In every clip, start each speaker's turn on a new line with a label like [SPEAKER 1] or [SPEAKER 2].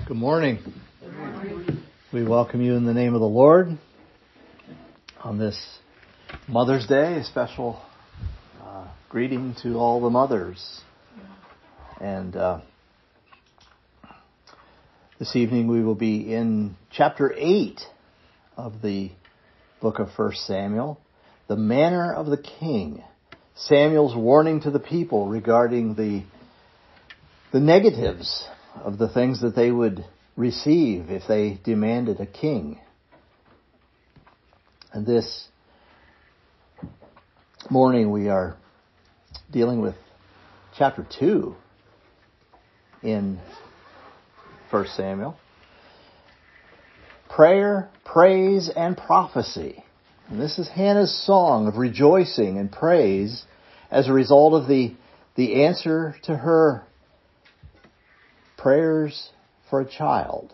[SPEAKER 1] Good morning. We welcome you in the name of the Lord on this Mother's Day. A special greeting to all the mothers. And this evening we will be in chapter 8 of the book of 1 Samuel, the manner of the king. Samuel's warning to the people regarding the negatives of the things that they would receive if they demanded a king. And this morning we are dealing with chapter 2 in 1 Samuel. Prayer, praise, and prophecy. And this is Hannah's song of rejoicing and praise as a result of the answer to her prayers for a child.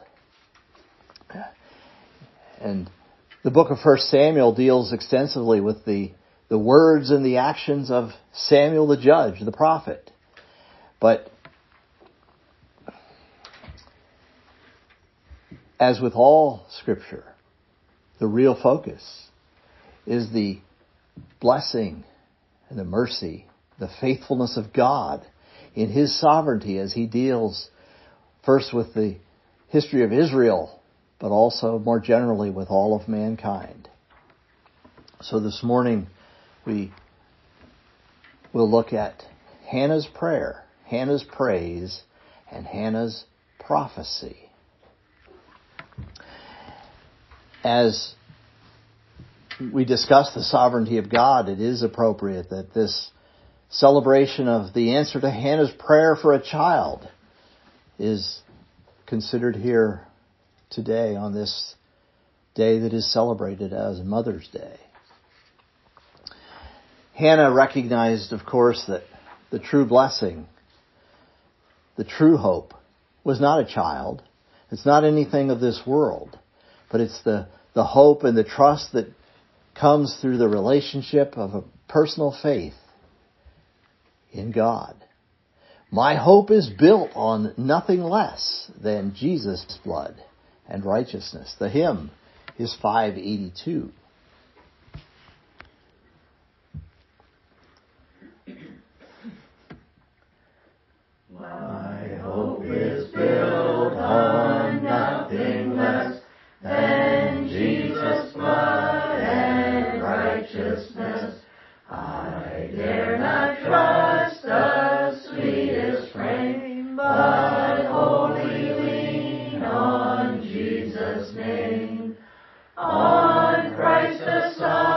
[SPEAKER 1] And the book of 1 Samuel deals extensively with the words and the actions of Samuel the judge, the prophet. But as with all Scripture, the real focus is the blessing and the mercy, the faithfulness of God in His sovereignty as He deals first with the history of Israel, but also more generally with all of mankind. So this morning we will look at Hannah's prayer, Hannah's praise, and Hannah's prophecy. As we discuss the sovereignty of God, it is appropriate that this celebration of the answer to Hannah's prayer for a child is considered here today on this day that is celebrated as Mother's Day. Hannah recognized, of course, that the true blessing, the true hope, was not a child. It's not anything of this world, but it's the hope and the trust that comes through the relationship of a personal faith in God. My hope is built on nothing less than Jesus' blood and righteousness. The hymn is 582.
[SPEAKER 2] My hope is built on nothing less than Jesus' blood and righteousness. I dare not trust the sweetest frame, but wholly lean on Jesus' name. On Christ the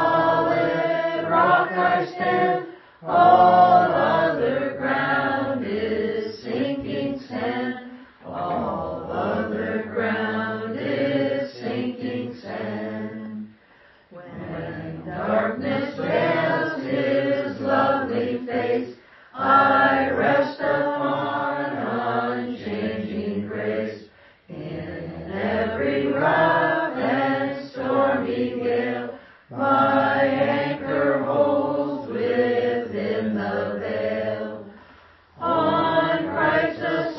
[SPEAKER 2] solid rock I stand, all other ground is sinking sand. All other ground is sinking sand. When darkness veils His lovely face, I rest upon unchanging grace. In every rough and stormy gale, my anchor holds within the veil. On Christ the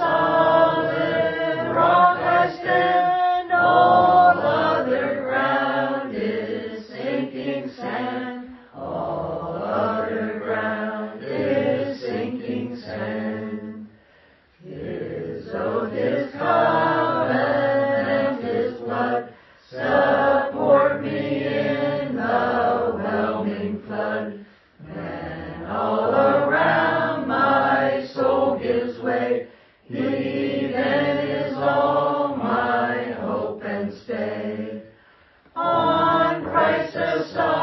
[SPEAKER 2] solid rock I stand, all other ground is sinking sand. All other ground is sinking sand. His oath, His covenant, His blood support me in the whelming flood. When all around my soul gives way, He then is all my hope and stay. On Christ the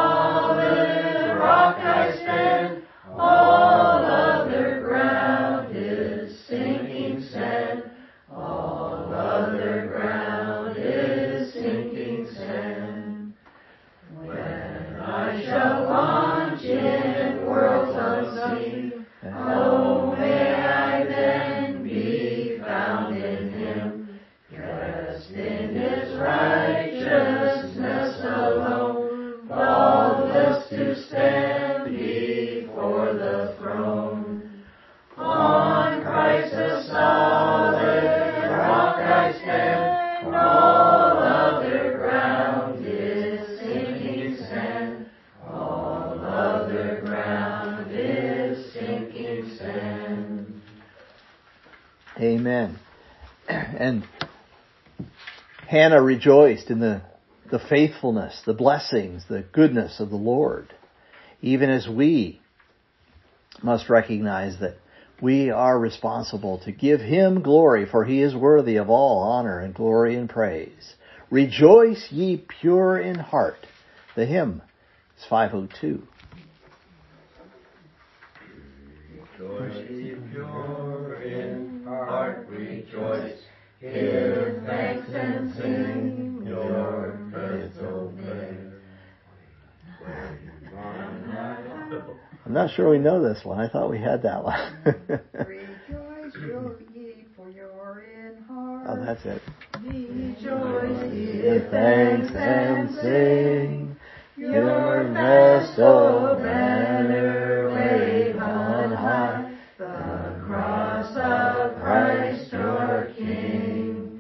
[SPEAKER 2] solid rock I stand, all other ground is sinking sand. All other ground is sinking sand. When I shall launch in worlds unseen, oh, may I then be found in Him, dressed in His righteousness alone, faultless to stand before the throne. On Christ the solid rock I stand.
[SPEAKER 1] Amen. And Hannah rejoiced in the faithfulness, the blessings, the goodness of the Lord, even as we must recognize that we are responsible to give Him glory, for He is worthy of all honor and glory and praise. Rejoice ye pure in heart. The hymn is 502.
[SPEAKER 2] Rejoice ye pure in heart, rejoice. Give thanks and sing your praise, O men.
[SPEAKER 1] I'm not sure we know this one. I thought we had that one.
[SPEAKER 3] Rejoice ye for your in heart.
[SPEAKER 1] Oh, that's it.
[SPEAKER 3] Rejoice,
[SPEAKER 1] Give thanks and sing your vestal banner wave on high,
[SPEAKER 2] the cross of Christ your King.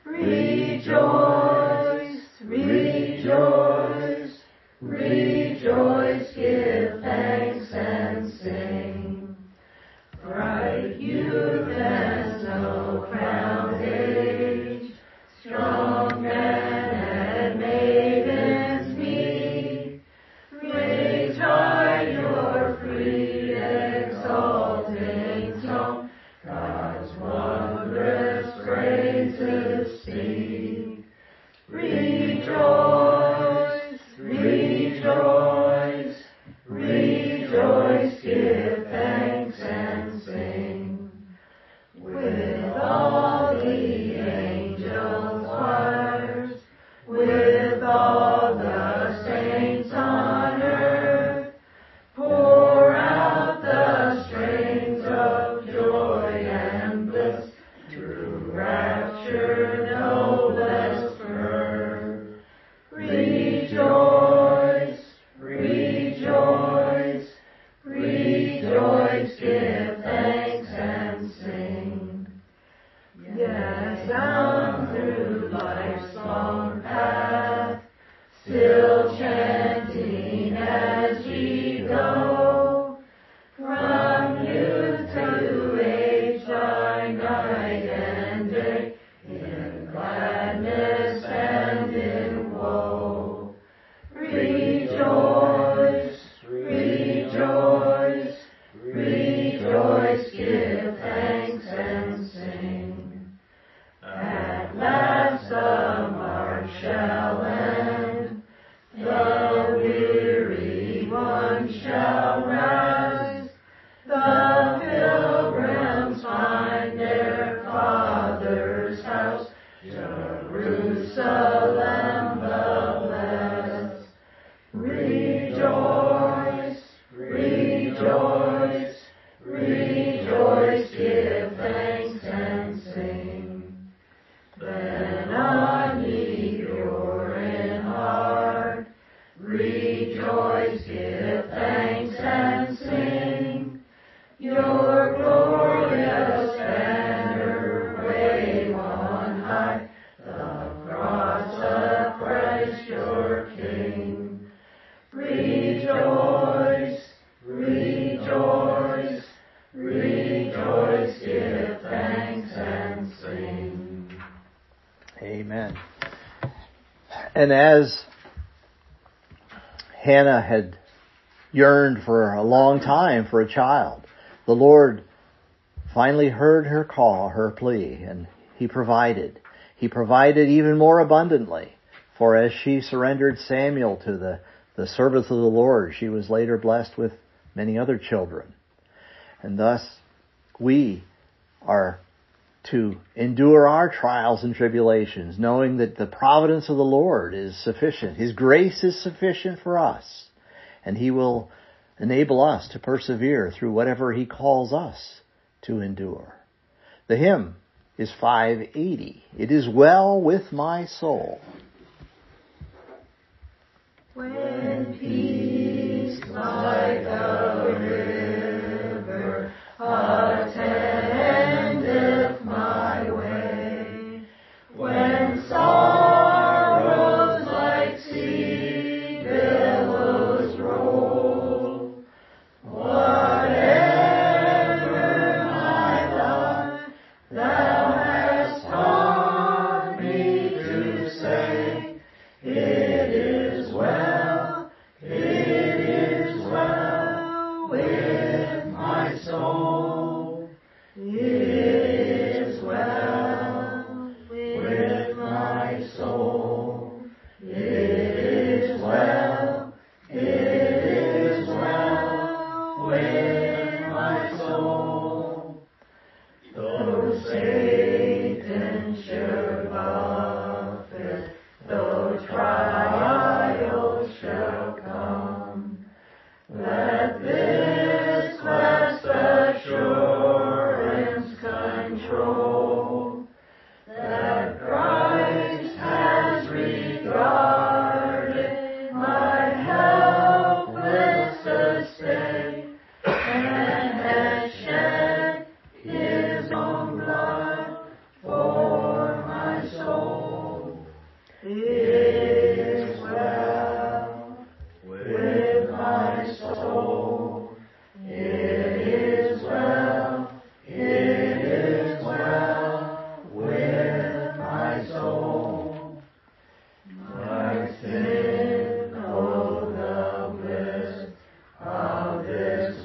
[SPEAKER 2] Rejoice, rejoice, rejoice, give thanks and sing. Bright youth and snow-crowned age, strong men and maidens meet, raise high your free exalting song, God's wondrous praises speak. Rejoice, rejoice, rejoice, give thanks and sing. With all the angels' choirs, with all the saints on earth, pour out the strains of joy and bliss to rapture noblest earth. Rejoice, rejoice, rejoice, give thanks and sing. Yes, down through life's long path, still chanting as ye go, from youth to age, by night and day, in gladness and in woe. Rejoice, rejoice, rejoice, give thanks and sing. At last the march shall end, the weary one shall rise, the pilgrims find their Father's house, Jerusalem the blessed. Rejoice, rejoice, rejoice, give thanks and sing. Then on ye pure in heart, rejoice, give thanks and sing. Your glorious banner wave on high, the cross of Christ your King. Rejoice, rejoice, rejoice, give thanks and sing.
[SPEAKER 1] Amen. And as Hannah had yearned for a long time for a child, the Lord finally heard her call, her plea, and He provided. He provided even more abundantly, for as she surrendered Samuel to the service of the Lord, she was later blessed with many other children. And thus, we are to endure our trials and tribulations, knowing that the providence of the Lord is sufficient. His grace is sufficient for us, and He will enable us to persevere through whatever He calls us to endure. The hymn is 580. It is well with my soul.
[SPEAKER 2] When peace like a river attendeth my way, when sorrows like sea billows roll, whatever my lot soul. It is well with my soul. It is well. It is well with my soul. Though Satan should buffet, though trials shall come, let this blessed assurance control, that Christ has regarded my helpless estate, and has shed his own blood for my soul. It is well with my soul. It is well. It is well with my soul. My sin, oh, the bliss of this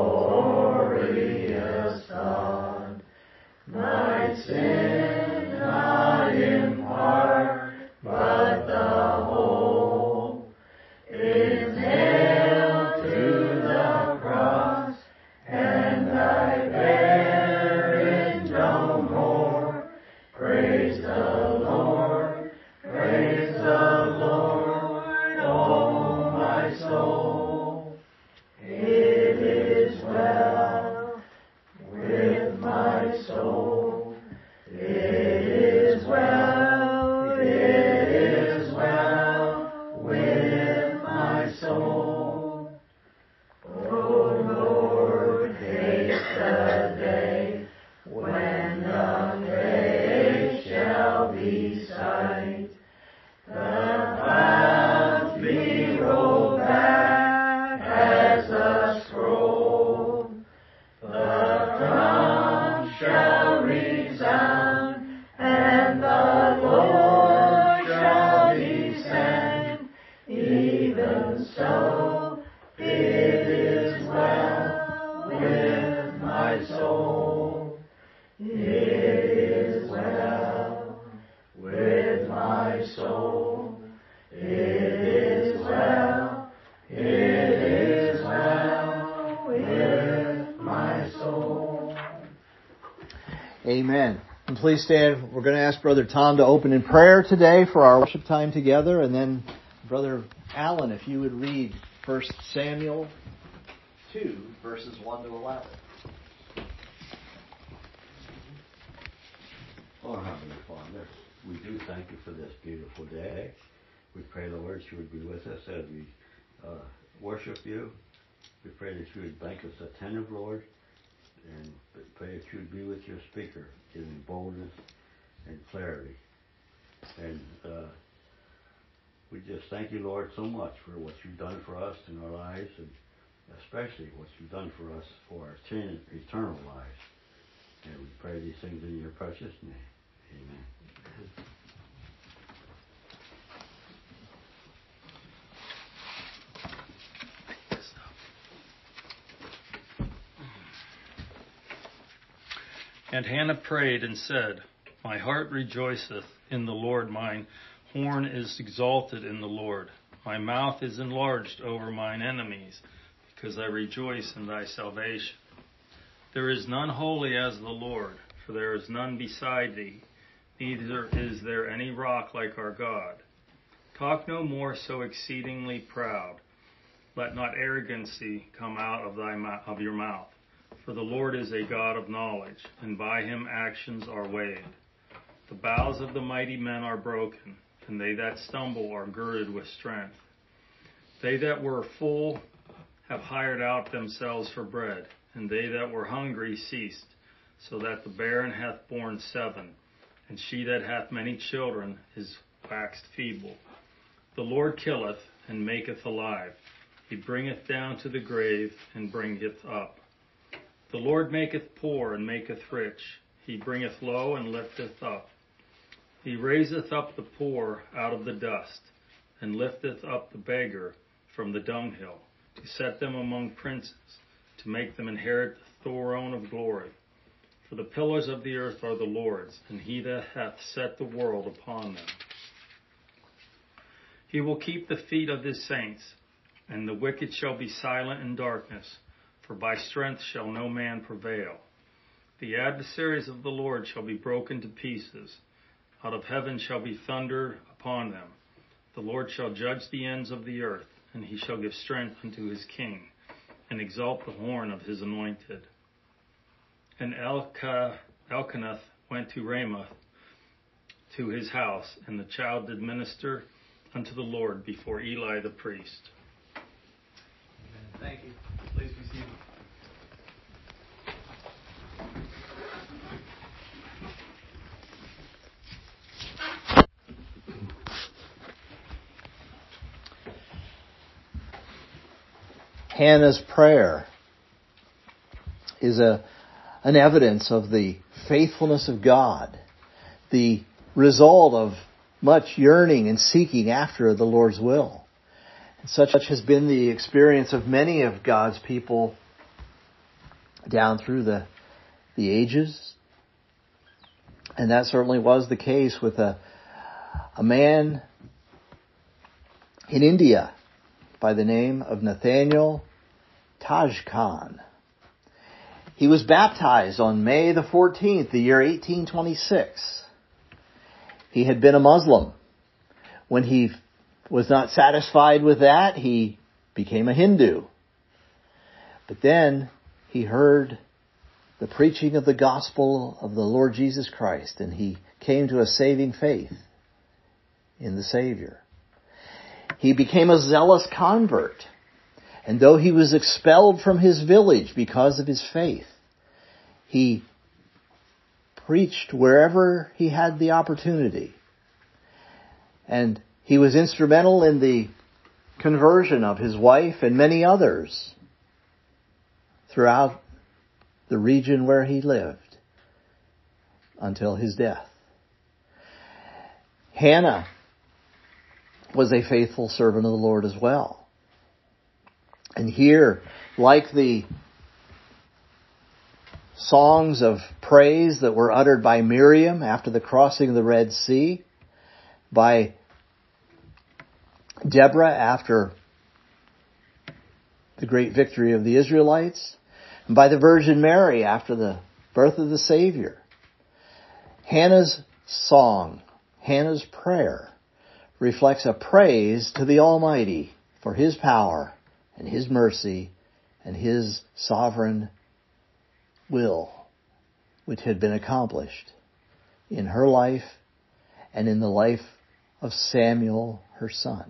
[SPEAKER 2] glorious thought. My sin, not in part, but the whole, is nailed to the cross, and I bear it no more. Praise the Lord, praise the Lord, oh my soul. It is well with my soul. It is well, it is well with my soul. Oh Lord, haste the day when the faith shall be sight, the clouds be rolled back as a scroll, the drums shall resound, and the Lord shall descend. Even so, it is well with my soul. It is well with my soul. It is well. It is well with my soul.
[SPEAKER 1] Amen. And please stand. We're going to ask Brother Tom to open in prayer today for our worship time together. And then Brother Alan, if you would read 1 Samuel 2, verses 1 to 11.
[SPEAKER 4] Oh, Heavenly Father, we do thank you for this beautiful day. We pray, Lord, you would be with us as we worship you. We pray that you would make us attentive, Lord, and pray that you would be with your speaker, giving boldness and clarity. And we just thank you, Lord, so much for what you've done for us in our lives, and especially what you've done for us for our eternal lives. And we pray these things in your precious name. Amen.
[SPEAKER 5] And Hannah prayed and said, My heart rejoiceth in the Lord, mine horn is exalted in the Lord. My mouth is enlarged over mine enemies, because I rejoice in thy salvation. There is none holy as the Lord, for there is none beside thee, neither is there any rock like our God. Talk no more so exceedingly proud. Let not arrogancy come out of your mouth. For the Lord is a God of knowledge, and by him actions are weighed. The bows of the mighty men are broken, and they that stumble are girded with strength. They that were full have hired out themselves for bread, and they that were hungry ceased, so that the barren hath borne 7, and she that hath many children is waxed feeble. The Lord killeth and maketh alive. He bringeth down to the grave and bringeth up. The Lord maketh poor and maketh rich. He bringeth low and lifteth up. He raiseth up the poor out of the dust, and lifteth up the beggar from the dunghill, to set them among princes, to to make them inherit the throne of glory. For the pillars of the earth are the Lord's, and he that hath set the world upon them. He will keep the feet of his saints, and the wicked shall be silent in darkness, for by strength shall no man prevail. The adversaries of the Lord shall be broken to pieces. Out of heaven shall be thunder upon them. The Lord shall judge the ends of the earth, and he shall give strength unto his king, and exalt the horn of his anointed. And Elkanah went to Ramoth to his house, and the child did minister unto the Lord before Eli the priest.
[SPEAKER 6] Amen. Thank you. Please be seated.
[SPEAKER 1] Hannah's prayer is an evidence of the faithfulness of God, the result of much yearning and seeking after the Lord's will. And such has been the experience of many of God's people down through the ages. And that certainly was the case with a man in India by the name of Nathaniel Tajkan. He was baptized on May the 14th, the year 1826. He had been a Muslim. When he was not satisfied with that, he became a Hindu. But then he heard the preaching of the gospel of the Lord Jesus Christ, and he came to a saving faith in the Savior. He became a zealous convert. And though he was expelled from his village because of his faith, he preached wherever he had the opportunity. And he was instrumental in the conversion of his wife and many others throughout the region where he lived until his death. Hannah was a faithful servant of the Lord as well. And here, like the songs of praise that were uttered by Miriam after the crossing of the Red Sea, by Deborah after the great victory of the Israelites, and by the Virgin Mary after the birth of the Savior, Hannah's song, Hannah's prayer, reflects a praise to the Almighty for His power and His mercy and His sovereign will, which had been accomplished in her life and in the life of Samuel, her son.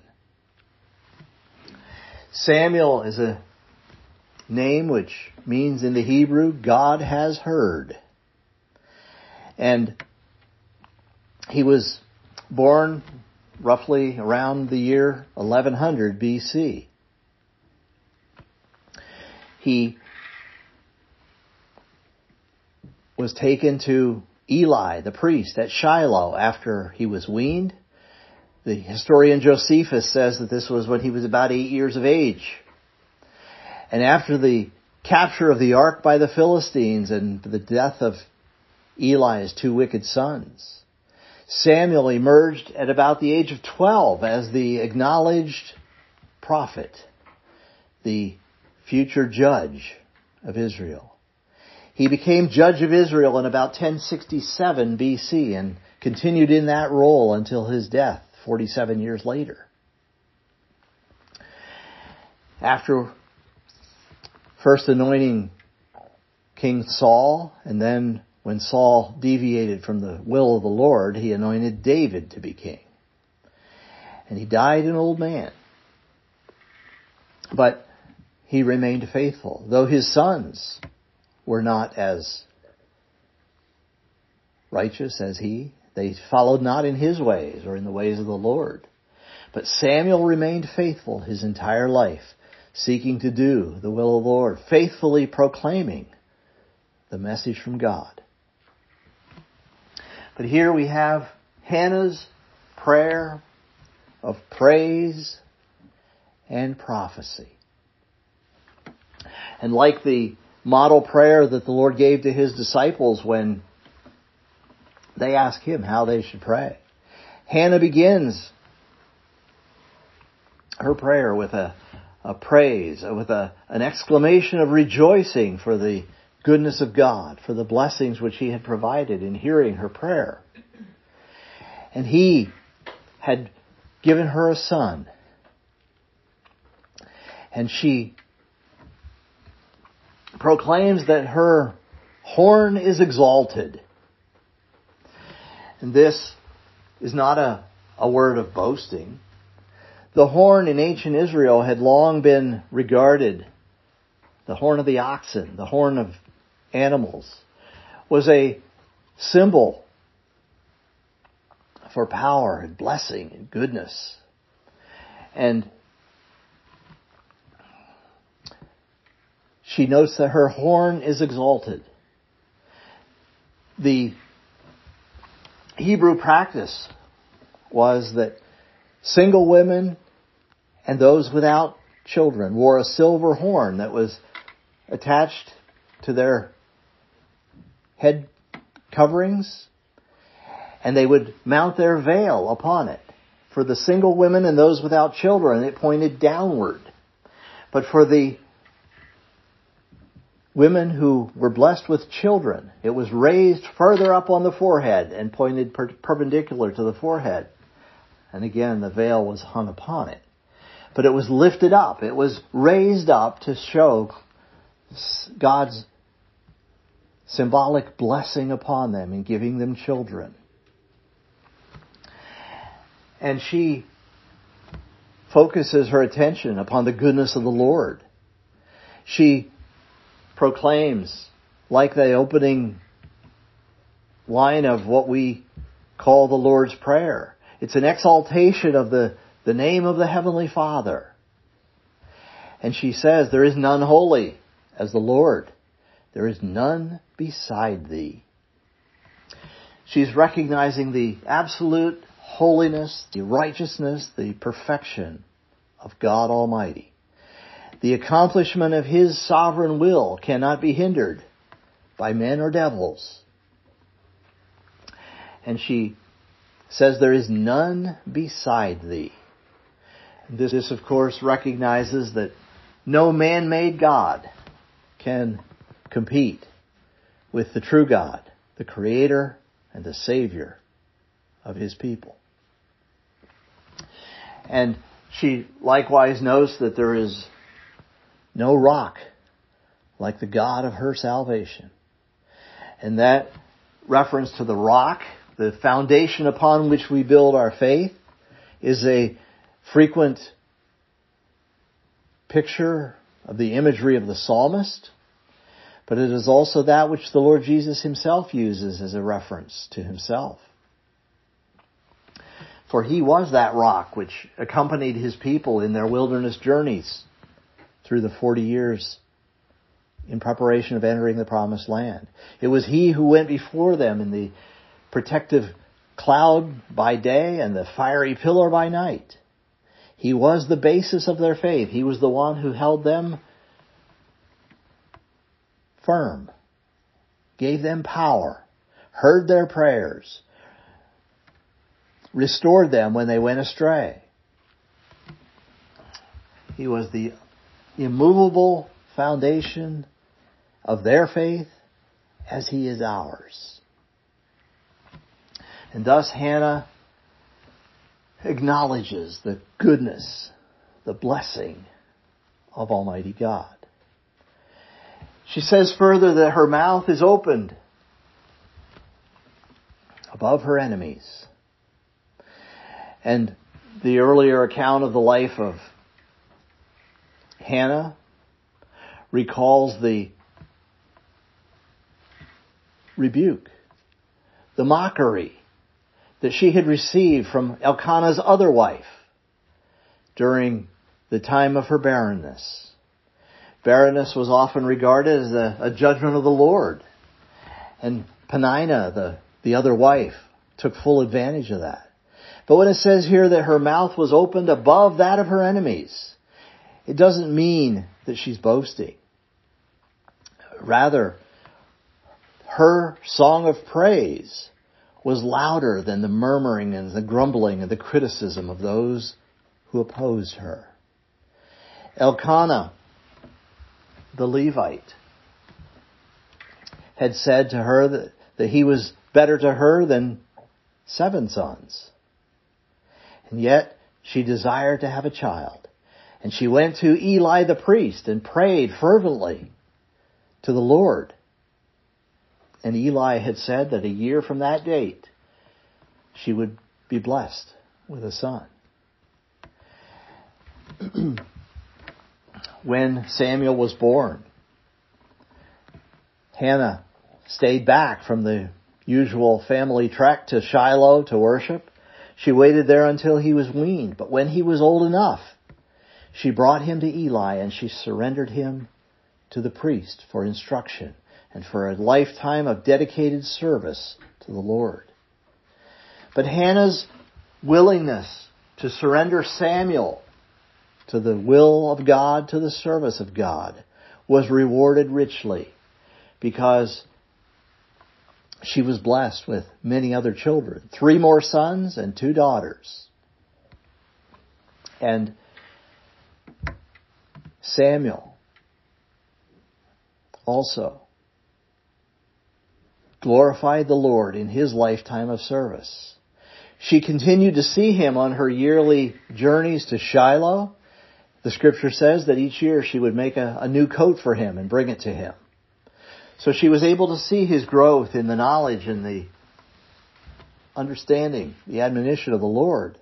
[SPEAKER 1] Samuel is a name which means in the Hebrew, God has heard. And he was born roughly around the year 1100 BC. He was taken to Eli, the priest, at Shiloh after he was weaned. The historian Josephus says that this was when he was about 8 years of age. And after the capture of the ark by the Philistines and the death of Eli's 2 wicked sons, Samuel emerged at about the age of 12 as the acknowledged prophet, the future judge of Israel. He became judge of Israel in about 1067 BC and continued in that role until his death 47 years later. After first anointing King Saul, and then when Saul deviated from the will of the Lord, he anointed David to be king. And he died an old man. But he remained faithful, though his sons were not as righteous as he. They followed not in his ways or in the ways of the Lord. But Samuel remained faithful his entire life, seeking to do the will of the Lord, faithfully proclaiming the message from God. But here we have Hannah's prayer of praise and prophecy. And like the model prayer that the Lord gave to His disciples when they asked Him how they should pray, Hannah begins her prayer with a praise, with an exclamation of rejoicing for the goodness of God, for the blessings which He had provided in hearing her prayer. And He had given her a son. And she proclaims that her horn is exalted. And this is not a word of boasting. The horn in ancient Israel had long been regarded, the horn of the oxen, the horn of animals, was a symbol for power and blessing and goodness. And she notes that her horn is exalted. The Hebrew practice was that single women and those without children wore a silver horn that was attached to their head coverings, and they would mount their veil upon it. For the single women and those without children, it pointed downward. But for the women who were blessed with children, it was raised further up on the forehead and pointed perpendicular to the forehead. And again, the veil was hung upon it. But it was lifted up. It was raised up to show God's symbolic blessing upon them in giving them children. And she focuses her attention upon the goodness of the Lord. She proclaims, like the opening line of what we call the Lord's Prayer, it's an exaltation of the name of the Heavenly Father. And she says, there is none holy as the Lord. There is none beside thee. She's recognizing the absolute holiness, the righteousness, the perfection of God Almighty. The accomplishment of His sovereign will cannot be hindered by men or devils. And she says, there is none beside thee. This, of course, recognizes that no man-made God can compete with the true God, the Creator and the Savior of His people. And she likewise notes that there is no rock like the God of her salvation. And that reference to the rock, the foundation upon which we build our faith, is a frequent picture of the imagery of the psalmist, but it is also that which the Lord Jesus Himself uses as a reference to Himself. For He was that rock which accompanied His people in their wilderness journeys through the 40 years in preparation of entering the promised land. It was He who went before them in the protective cloud by day and the fiery pillar by night. He was the basis of their faith. He was the one who held them firm, gave them power, heard their prayers, restored them when they went astray. He was the immovable foundation of their faith as He is ours. And thus Hannah acknowledges the goodness, the blessing of Almighty God. She says further that her mouth is opened above her enemies. And the earlier account of the life of Hannah recalls the rebuke, the mockery that she had received from Elkanah's other wife during the time of her barrenness. Barrenness was often regarded as a judgment of the Lord. And Peninnah, the other wife, took full advantage of that. But when it says here that her mouth was opened above that of her enemies, it doesn't mean that she's boasting. Rather, her song of praise was louder than the murmuring and the grumbling and the criticism of those who opposed her. Elkanah, the Levite, had said to her that he was better to her than 7 sons. And yet she desired to have a child. And she went to Eli the priest and prayed fervently to the Lord. And Eli had said that a year from that date, she would be blessed with a son. When Samuel was born, Hannah stayed back from the usual family trek to Shiloh to worship. She waited there until he was weaned. But when he was old enough, she brought him to Eli and she surrendered him to the priest for instruction and for a lifetime of dedicated service to the Lord. But Hannah's willingness to surrender Samuel to the will of God, to the service of God, was rewarded richly because she was blessed with many other children, 3 more sons and 2 daughters. And Samuel also glorified the Lord in his lifetime of service. She continued to see him on her yearly journeys to Shiloh. The scripture says that each year she would make a new coat for him and bring it to him. So she was able to see his growth in the knowledge and the understanding, the admonition of the Lord.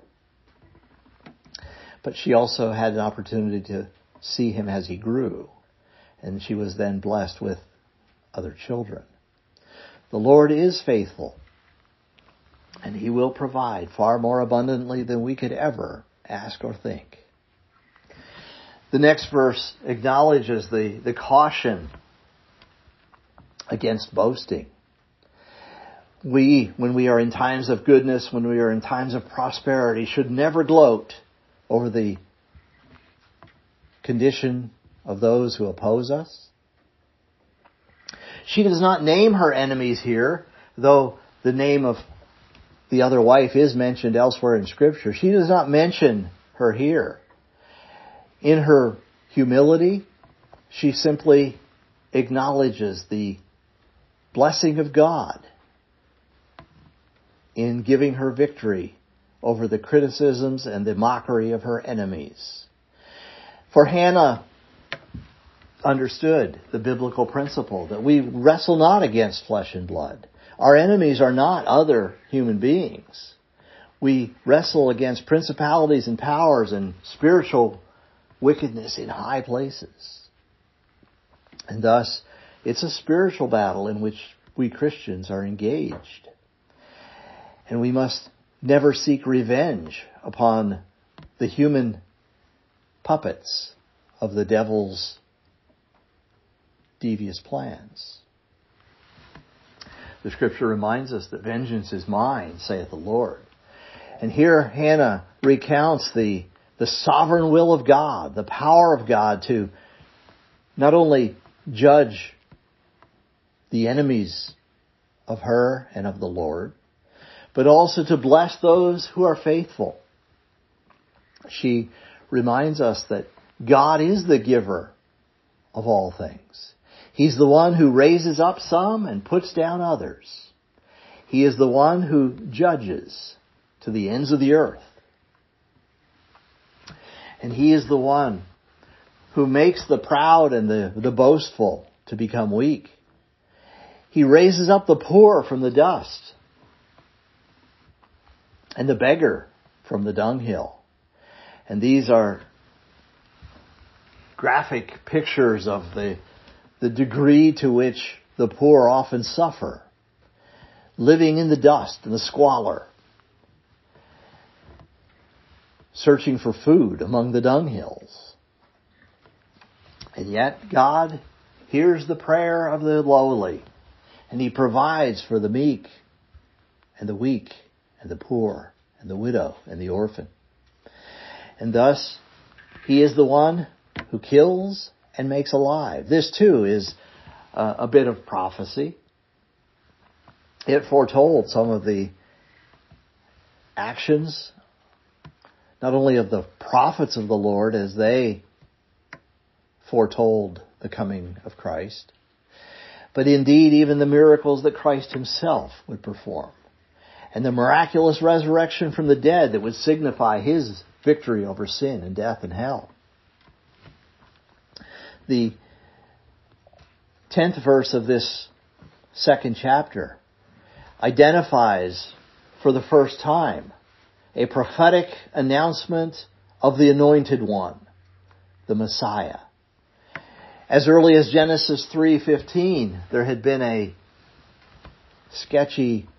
[SPEAKER 1] But she also had an opportunity to see him as he grew. And she was then blessed with other children. The Lord is faithful. And he will provide far more abundantly than we could ever ask or think. The next verse acknowledges the caution against boasting. We, when we are in times of goodness, when we are in times of prosperity, should never gloat over the condition of those who oppose us. She does not name her enemies here, though the name of the other wife is mentioned elsewhere in Scripture. She does not mention her here. In her humility, she simply acknowledges the blessing of God in giving her victory over the criticisms and the mockery of her enemies. For Hannah understood the biblical principle that we wrestle not against flesh and blood. Our enemies are not other human beings. We wrestle against principalities and powers and spiritual wickedness in high places. And thus, it's a spiritual battle in which we Christians are engaged. And we must never seek revenge upon the human puppets of the devil's devious plans. The scripture reminds us that vengeance is mine, saith the Lord. And here Hannah recounts the sovereign will of God, the power of God to not only judge the enemies of her and of the Lord, but also to bless those who are faithful. She reminds us that God is the giver of all things. He's the one who raises up some and puts down others. He is the one who judges to the ends of the earth. And He is the one who makes the proud and the boastful to become weak. He raises up the poor from the dust and the beggar from the dunghill. And these are graphic pictures of the degree to which the poor often suffer, living in the dust and the squalor, searching for food among the dunghills. And yet God hears the prayer of the lowly, and He provides for the meek and the weak and the poor and the widow and the orphan. And thus, He is the one who kills and makes alive. This too is a bit of prophecy. It foretold some of the actions, not only of the prophets of the Lord as they foretold the coming of Christ, but indeed even the miracles that Christ himself would perform, and the miraculous resurrection from the dead that would signify his victory over sin and death and hell. The 10th verse of this second chapter identifies for the first time a prophetic announcement of the Anointed One, the Messiah. As early as Genesis 3:15, there had been a sketchy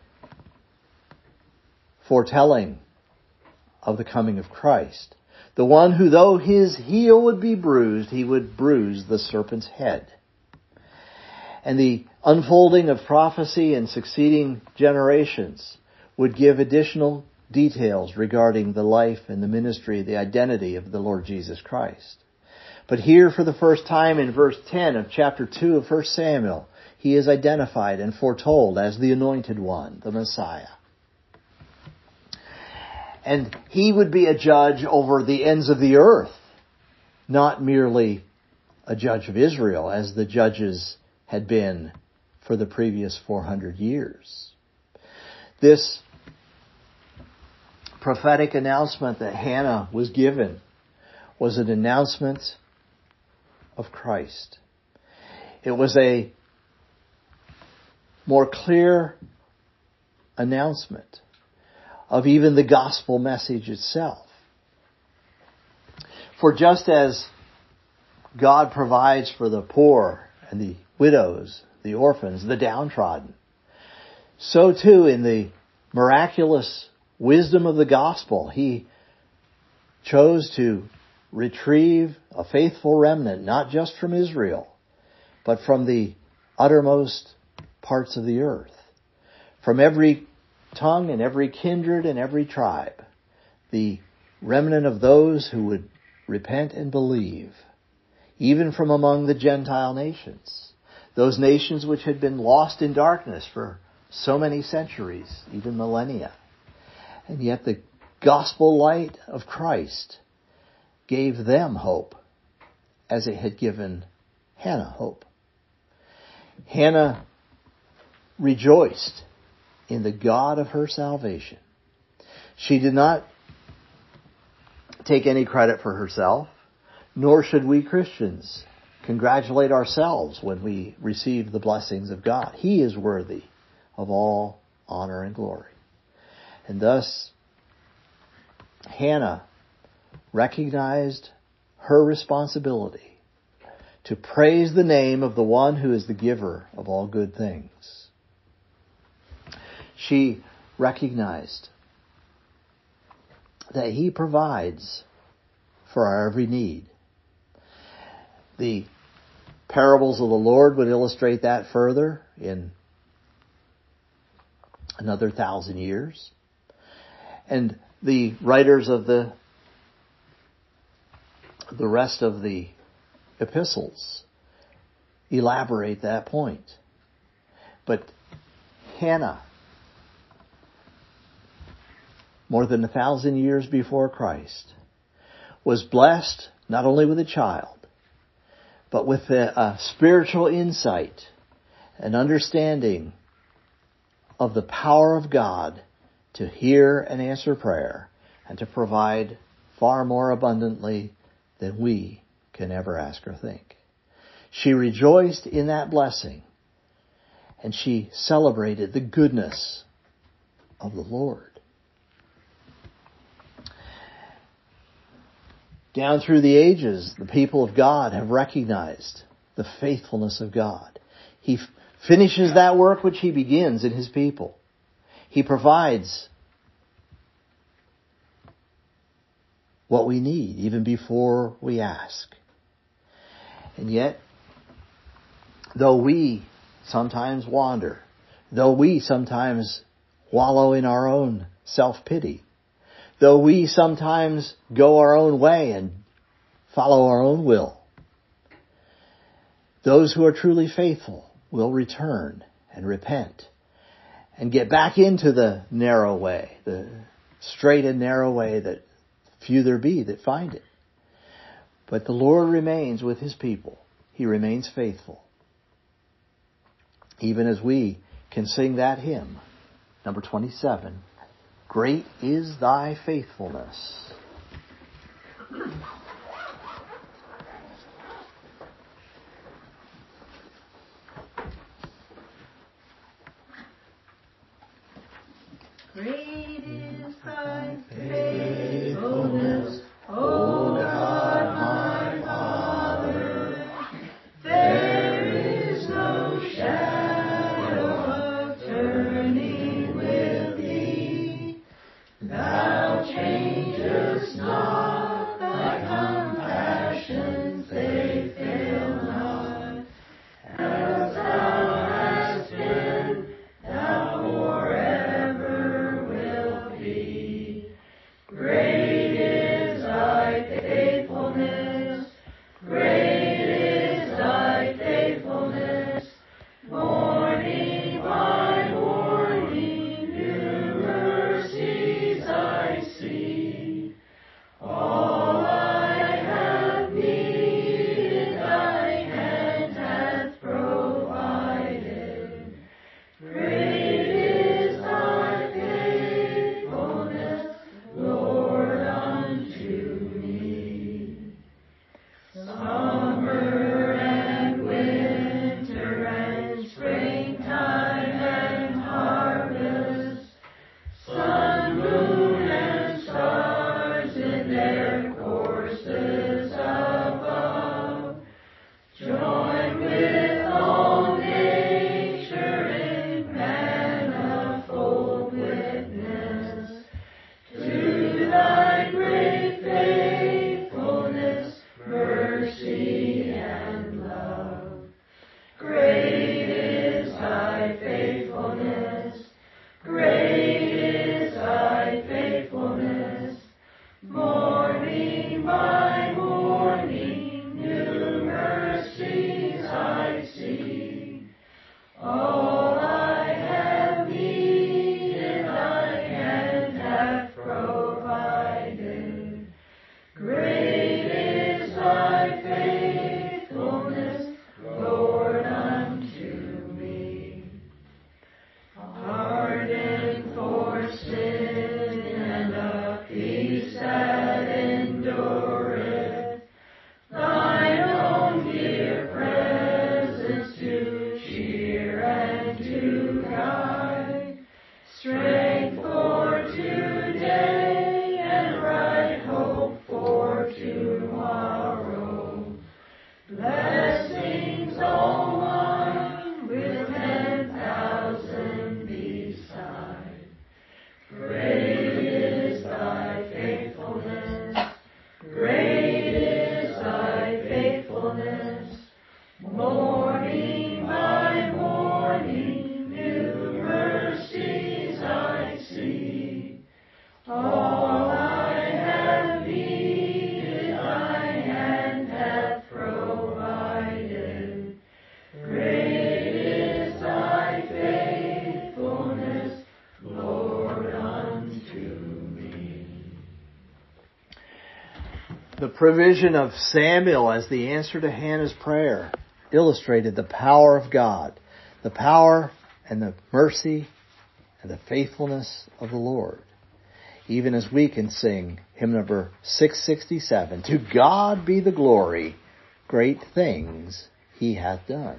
[SPEAKER 1] foretelling of the coming of Christ. The one who, though his heel would be bruised, he would bruise the serpent's head. And the unfolding of prophecy in succeeding generations would give additional details regarding the life and the ministry, the identity of the Lord Jesus Christ. But here, for the first time in verse 10 of chapter 2 of 1 Samuel, he is identified and foretold as the Anointed One, the Messiah. And he would be a judge over the ends of the earth, not merely a judge of Israel, as the judges had been for the previous 400 years. This prophetic announcement that Hannah was given was an announcement of Christ. It was a more clear announcement of even the gospel message itself. For just as God provides for the poor and the widows, the orphans, the downtrodden, so too in the miraculous wisdom of the gospel, he chose to retrieve a faithful remnant, not just from Israel, but from the uttermost parts of the earth, from every tongue and every kindred and every tribe, the remnant of those who would repent and believe, even from among the Gentile nations, those nations which had been lost in darkness for so many centuries, even millennia. And yet the gospel light of Christ gave them hope, as it had given Hannah hope. Hannah rejoiced in the God of her salvation. She did not take any credit for herself, nor should we Christians congratulate ourselves when we receive the blessings of God. He is worthy of all honor and glory. And thus, Hannah recognized her responsibility to praise the name of the one who is the giver of all good things. She recognized that he provides for our every need. The parables of the Lord would illustrate that further in another 1,000 years. And the writers of the rest of the epistles elaborate that point. But Hannah, more than 1,000 years before Christ, was blessed not only with a child, but with a spiritual insight, an understanding of the power of God to hear and answer prayer and to provide far more abundantly than we can ever ask or think. She rejoiced in that blessing, and she celebrated the goodness of the Lord. Down through the ages, the people of God have recognized the faithfulness of God. He finishes that work which he begins in his people. He provides what we need even before we ask. And yet, though we sometimes wander, though we sometimes wallow in our own self-pity, though we sometimes go our own way and follow our own will, Those who are truly faithful will return and repent and get back into the narrow way, the straight and narrow way that few there be that find it. But the Lord remains with His people. He remains faithful. Even as we can sing that hymn, number 27, Great is Thy Faithfulness.
[SPEAKER 3] Great is Thy faithfulness, O God, my Father. There is no shadow of turning with Thee. Thou changest not, Thy compassions they fail not. As Thou hast been, Thou forever wilt be. Great is Thy faithfulness, great is Thy faithfulness. Morning by morning, new mercies I see. All I have needed, Thy hand hath provided. Great is Thy faithfulness, Lord, unto me. Summer and winter and springtime and harvest, sun, moon, and stars in their courses above, join with all nature in manifold witness to Thy great faithfulness, mercy, and love. Great is Thy faithfulness, great is Thy faithfulness. Morning by morning, new mercies I see. All I have needed, Thy hand hath provided. Great is Thy faithfulness, Lord, unto me. A pardon for sin and a peace that endureth, Thine own dear presence to cheer and to guide, strength for today and bright hope for tomorrow. Blessings all mine with 10,000 beside. Great is Thy faithfulness, great is Thy faithfulness. Morning by morning, new mercies I see. All I have needed, Thy hand hath provided. Great is Thy faithfulness, Lord, unto me.
[SPEAKER 1] The provision of Samuel as the answer to Hannah's prayer illustrated the power of God, the power and the mercy and the faithfulness of the Lord. Even as we can sing hymn number 667, To God be the glory, great things He hath done.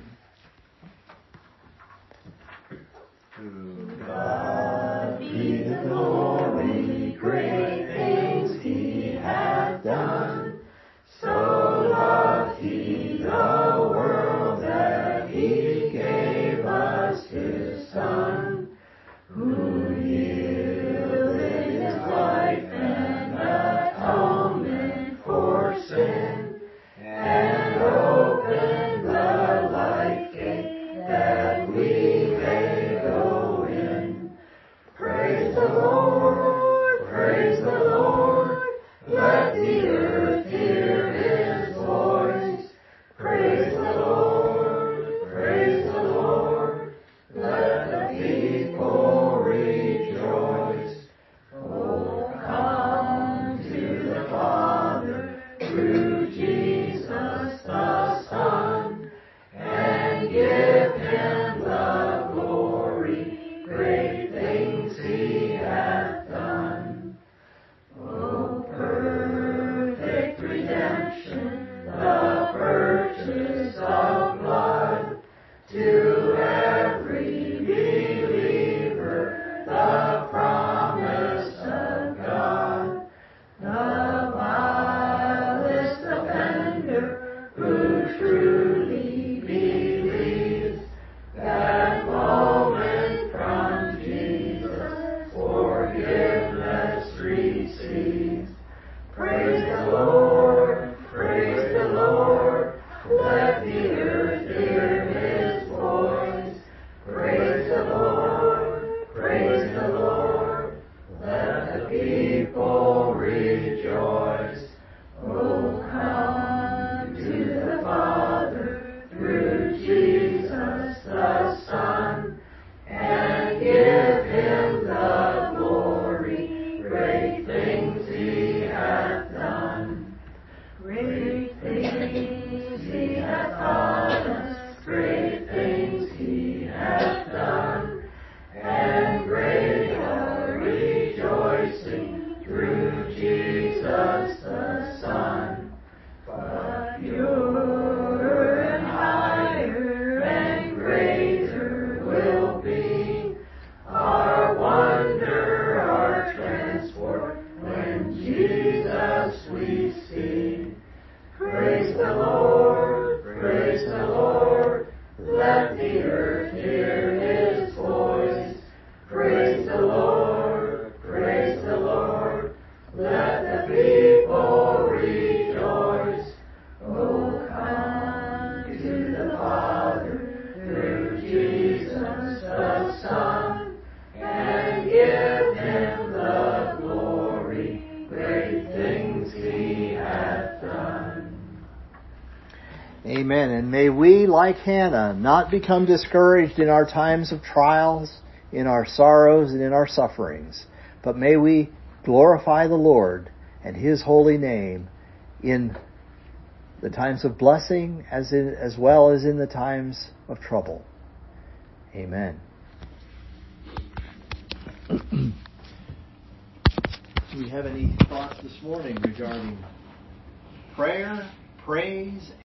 [SPEAKER 3] To God be the glory, great things He hath done. So loved He the world that He gave us His Son, who yielded His life and atonement for sin, and opened the life gate that we may go in.
[SPEAKER 2] believer, the promise of God. The vilest offender who truly believes that moment from Jesus forgiveness receives. Praise the Lord, praise the Lord, let the earth hear His voice. Praise the Lord, praise the Lord, let the people rejoice. Oh, come to the Father through Jesus the Son, and give Him the glory. Great things He hath done. Great things He hath taught us. Great things He hath done. And great our rejoicing through Jesus the Son. But purer and higher and greater will be our wonder, our transport, when Jesus we see. Praise the Lord, praise the Lord, let the earth hear His voice. Praise the Lord, praise the Lord, let the people rejoice. Oh, come to the Father through Jesus the Son, and give Him the glory. Great things He hath done.
[SPEAKER 1] Amen. And may we, like Hannah, not become discouraged in our times of trials, in our sorrows, and in our sufferings, but may we glorify the Lord and His holy name in the times of blessing as well as in the times of trouble. Amen. Do we have any thoughts this morning regarding prayer, praise,